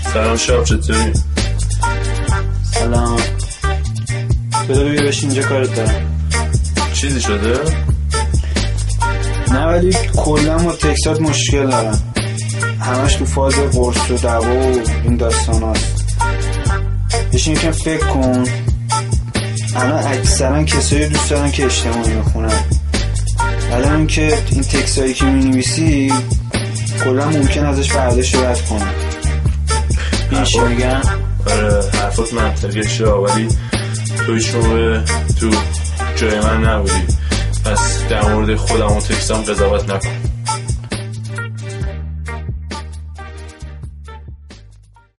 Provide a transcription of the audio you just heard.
سلام شاب، چطوری؟ سلام. بذار بیا بشین اینجا کارت دارم. چیزی شده؟ نه ولی کلا با تکسات مشکل دارم، همش تو فاز قرص و دوا و این داستان هست. بشین یکم فکر کن. الان اکثرا کسایی دوست دارن که اجتماعی میخونن، الان این که این تکسایی که مینویسی کلا ممکن ازش برداشت رد کنن. این چی میگن؟ آره حرفات منطقیه شا، ولی تو هیچ موقع تو جای من نبودی، پس در مورد خودم و تکسام قضاوت نکن.